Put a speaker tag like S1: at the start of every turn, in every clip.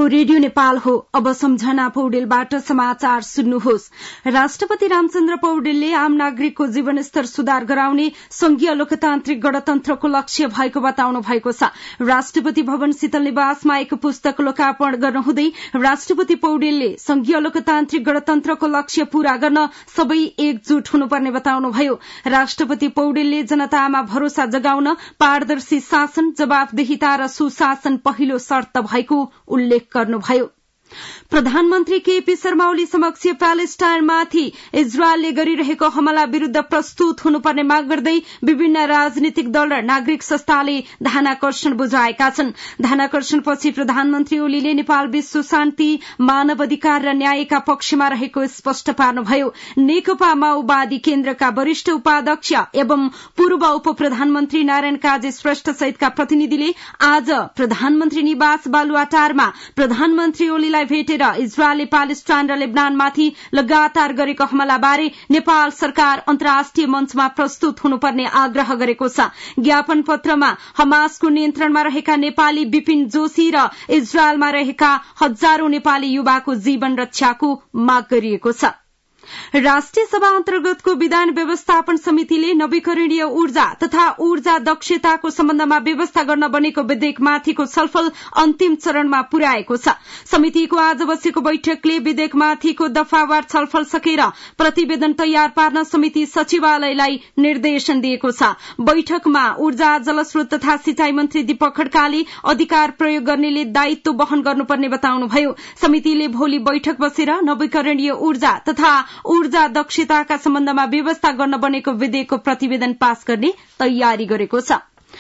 S1: Radio Nepal हो। अब सम्झना पौडेलबाट समाचार सुन्नुहोस्। राष्ट्रपति रामचन्द्र पौडेलले आम नागरिकको जीवनस्तर सुधार गराउने संघीय लोकतान्त्रिक गणतन्त्रको लक्ष्य भएको बताउनु भएको छ। राष्ट्रपति भवन शीतल निवासमा एक पुस्तक लोकार्पण गर्नुहुँदै राष्ट्रपति पौडेलले संघीय लोकतान्त्रिक गणतन्त्रको लक्ष्य पूरा गर्न सबै एकजुट हुनुपर्ने बताउनुभयो। राष्ट्रपति पौडेलले जनतामा भरोसा जगाउन पारदर्शी शासन, जवाफदेहिता र सुशासन पहिलो शर्त भएको उल्लेख गर्नुभयो। प्रधानमन्त्री केपी शर्मा ओली समक्ष प्यालेस्टाइनमाथि इजरायलले गरिरहेको हमला विरूद्ध प्रस्तुत हुनुपर्ने माग गर्दै विभिन्न राजनीतिक दल र नागरिक संस्थाले ध्यानाकर्षण बुझाएका छन्। ध्यानाकर्षणपछि प्रधानमन्त्री ओलीले नेपाल विश्व शान्ति, मानवाधिकार र न्यायका पक्षमा रहेको स्पष्ट पार्नुभयो। नेकपा माओवादी केन्द्रका वरिष्ठ उपाध्यक्ष एवं पूर्व उप प्रधानमन्त्री नारायण काजी श्रेष्ठ सहितका प्रतिनिधिले आज प्रधानमन्त्री निवास बालुवाटारमा प्रधानमन्त्री ओलीलाई भेटेर इजरायलले प्यालेस्टाइन र लेबनानमाथि लगातार गरेको हमलाबारे नेपाल सरकार अन्तर्राष्ट्रिय मञ्चमा प्रस्तुत हुनुपर्ने आग्रह गरेको छ। ज्ञापन पत्रमा हमासको नियन्त्रणमा रहेका नेपाली विपिन जोशी र इजरायलमा रहेका हजारौं नेपाली युवाको जीवन रक्षाको माग गरिएको छ। राष्ट्रिय सभा अन्तर्गतको विधान व्यवस्थापन समितिले नवीकरणीय ऊर्जा तथा ऊर्जा दक्षताको सम्बन्धमा व्यवस्था गर्न बनेको विधेयकमाथिको छलफल अन्तिम चरणमा पुर्याएको छ। समितिको आज बसेको बैठकले विधेयकमाथिको दफावार छलफल सकेर प्रतिवेदन तयार पार्न समिति सचिवालयलाई निर्देशन दिएको छ। बैठकमा ऊर्जा, जलस्रोत तथा सिंचाई मन्त्री दीपक खड्काले अधिकार प्रयोग गर्नेले दायित्व वहन गर्नुपर्ने बताउनुभयो। समितिले भोलि बैठक बसेर नवीकरणीय ऊर्जा तथा ऊर्जा दक्षताका सम्बन्धमा व्यवस्था गर्न बनेको विधेयकको प्रतिवेदन पास गर्ने तयारी गरेको छ।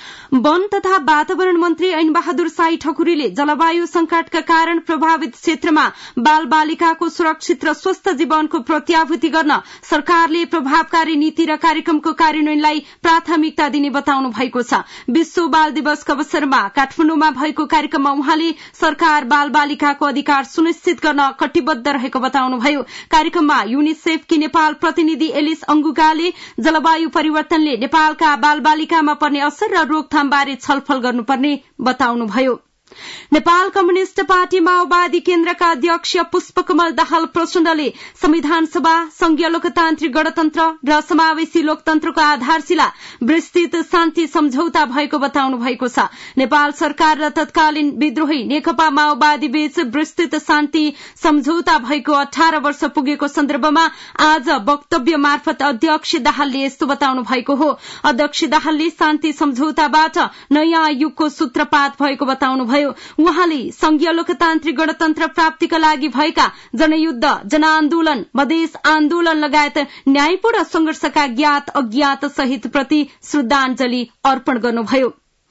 S1: वन तथा वातावरण मन्त्री ऐन बहादुर शाही ठकुरीले जलवायु संकटका कारण प्रभावित क्षेत्रमा बाल बालिकाको सुरक्षित र स्वस्थ जीवनको प्रत्याभूति गर्न सरकारले प्रभावकारी नीति र कार्यक्रमको कार्यान्वयनलाई प्राथमिकता दिने बताउनु भएको छ। विश्व बाल दिवसका अवसरमा काठमाडौँमा भएको कार्यक्रममा उहाँले सरकार बाल बालिकाको अधिकार सुनिश्चित गर्न कटिबद्ध रहेको बताउनुभयो। कार्यक्रममा युनिसेफकी नेपाल प्रतिनिधि एलिस अंगुगाले जलवायु परिवर्तनले नेपालका बाल बालिकामा पर्ने असर र रोकथामबारे छलफल गर्नुपर्ने बताउनुभयो। नेपाल कम्युनिष्ट पार्टी माओवादी केन्द्रका अध्यक्ष पुष्पकमल दाहाल प्रचण्डले संविधान सभा, संघीय लोकतान्त्रिक गणतन्त्र र समावेशी लोकतन्त्रको आधारशिला विस्तृत शान्ति सम्झौता भएको बताउनु भएको छ। नेपाल सरकार र तत्कालीन विद्रोही नेकपा माओवादी बीच विस्तृत शान्ति सम्झौता भएको 18 वर्ष पुगेको सन्दर्भमा आज वक्तव्य मार्फत अध्यक्ष दाहालले यस्तो बताउनु भएको हो। अध्यक्ष दाहालले शान्ति सम्झौताबाट नयाँ युगको सूत्रपात भएको बताउनुभयो। उहाँले संघीय लोकतान्त्रिक गणतन्त्र प्राप्तिका लागि भएका जनयुद्ध, जनआन्दोलन, मधेस आन्दोलन लगायत न्यायपूर्ण संघर्षका ज्ञात अज्ञात शहीद प्रति श्रद्धाञ्जली अर्पण गर्नुभयो।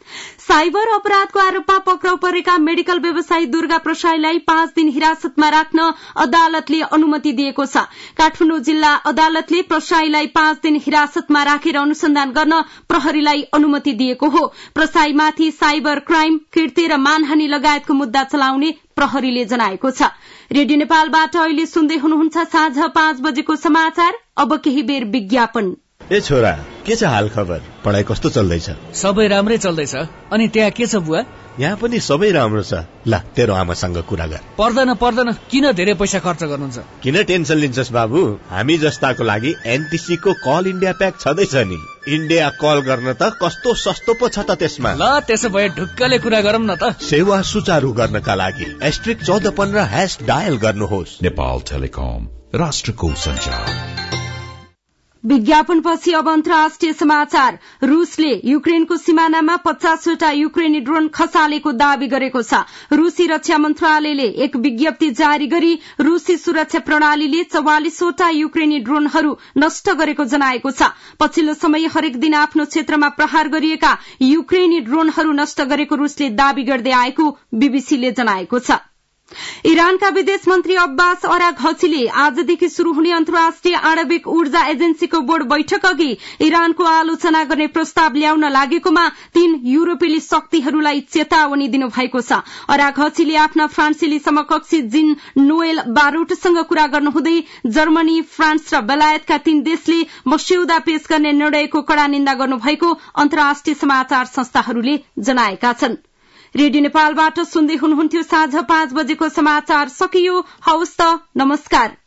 S1: साइबर अपराधको आरोपमा पक्राउ परेका मेडिकल व्यवसायी दुर्गा प्रसाईलाई 5 दिन हिरासतमा राख्न अदालतले अनुमति दिएको छ। काठमाडौँ जिल्ला अदालतले प्रसाईलाई 5 दिन हिरासतमा राखेर अनुसन्धान गर्न प्रहरीलाई अनुमति दिएको हो। प्रसाईमाथि साइबर क्राइम, कृत्य र मानहानि लगायतको मुद्दा चलाउने प्रहरीले जनाएको छ। रेडियो नेपालबाट अहिले सुन्दै हुनुहुन्छ साँझ 5 बजेको समाचार। अब केही बेर विज्ञापन।
S2: ए छोरा, के छ हाल खबर? पढाइ कस्तो चल्दैछ?
S3: सबै राम्रै चल्दैछ। अनि त्यहाँ के छ बुवा?
S2: यहाँ पनि सबै राम्रो छ। ल तेरो आमासँग कुरा गर।
S3: पर्दैन, किन धेरै पैसा खर्च गर्नुहुन्छ?
S2: किन टेन्सन लिन्छस् बाबु? हामी जस्ताको लागि एनटिसी को कल इन्डिया प्याक छँदैछ नि। इन्डिया कल गर्न त कस्तो सस्तो पो छ त त्यसमा।
S3: ल त्यसो भए ढुक्कले कुरा गरौँ न त।
S2: सेवा सुचारू गर्नका लागि *1415# डायल गर्नुहोस्।
S4: नेपाल टेलिकम, राष्ट्रको सञ्चार।
S1: विज्ञापनपछि अब अन्तर्राष्ट्रिय समाचार। रूसले युक्रेनको सिमानामा 50वटा युक्रेनी ड्रोन खसालेको दावी गरेको छ। रूसी रक्षा मन्त्रालयले एक विज्ञप्ति जारी गरी रूसी सुरक्षा प्रणालीले 44वटा युक्रेनी ड्रोनहरू नष्ट गरेको जनाएको छ। पछिल्लो समय हरेक दिन आफ्नो क्षेत्रमा प्रहार गरिएका युक्रेनी ड्रोनहरू नष्ट गरेको रूसले दावी गर्दै आएको बीबीसीले जनाएको छ। इरानका विदेश मन्त्री अब्बास अराघचीले आजदेखि शुरू हुने अन्तर्राष्ट्रिय आणविक ऊर्जा एजेन्सीको बोर्ड बैठक अघि इरानको आलोचना गर्ने प्रस्ताव ल्याउन लागेकोमा 3 युरोपेली शक्तिहरूलाई चेतावनी दिनुभएको छ। अराघचीले आफ्ना फ्रान्सेली समकक्षी जिन नोएल बारोटसँग कुरा गर्नुहुँदै जर्मनी, फ्रान्स र बेलायतका 3 देशले मस्यौदा पेश गर्ने निर्णयको कड़ा निन्दा गर्नुभएको अन्तर्राष्ट्रिय समाचार संस्थाहरूले जनाएका छन्। रेडियो नेपालबाट सुन्दै हुनुहुन्थ्यो साँझ 5 बजेको समाचार सकियो। हवस् त, नमस्कार।